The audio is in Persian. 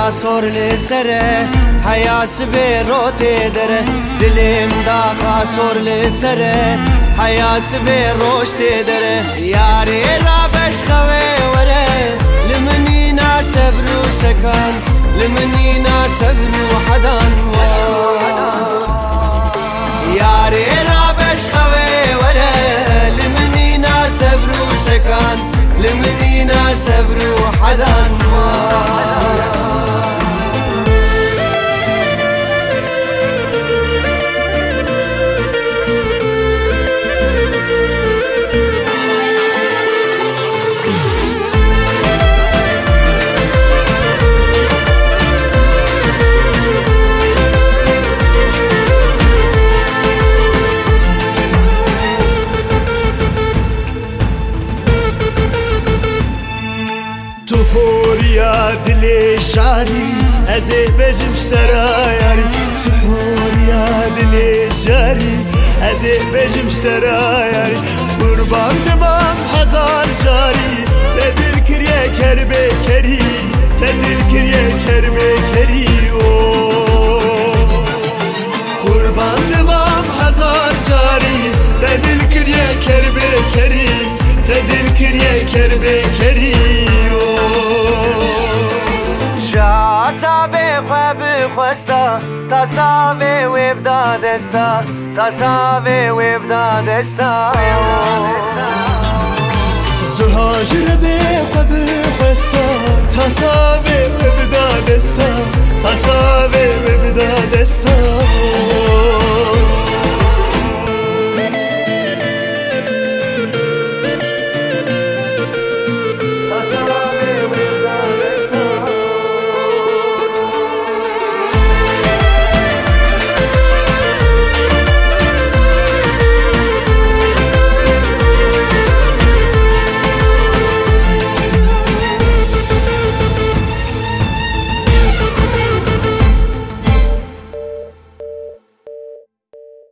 خاصور لسره حیاس به روته دره دلم دا خاصور لسره حیاس به روشته دره یاری را بش خوی وره لمنی نا صبر و سکن لمنی نا صبر و حدان یاری را بش خوی وره لمنی نا صبر و سکن لمنی نا صبر و حدان تو حوریا دل شاری از بجم سرایاری تو حوریا دل شاری از بجم سرایاری قربان دمام هزار جاری تدل کریه کربه کری تدل کریه کربه کری قربان دمام هزار جاری تدل کریه کربه کری تدل کریه کربه کری تصاوی خواب خواستا تصاوی ویبدا دستا تصاوی ویبدا دستا تو هاجر به خواب خواستا تصاوی ویبدا دستا تصاوی ویبدا دستا